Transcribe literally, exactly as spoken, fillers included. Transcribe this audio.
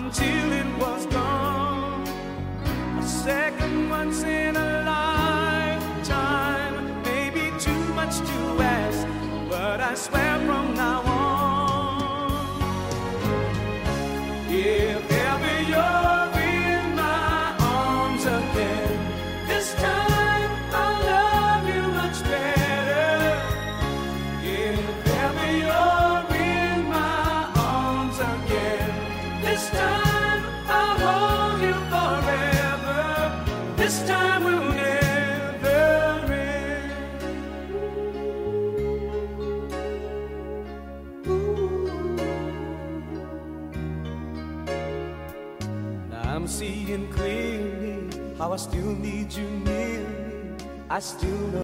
until it was gone. A second once in a lifetime may be too much to ask, but I swear from now on, if ever you're in my arms again, this time I'll love you much better. If ever you're in my arms again, this time I'll hold you forever. This time will never end. Now I'm seeing clearly how I still need you near me. I still know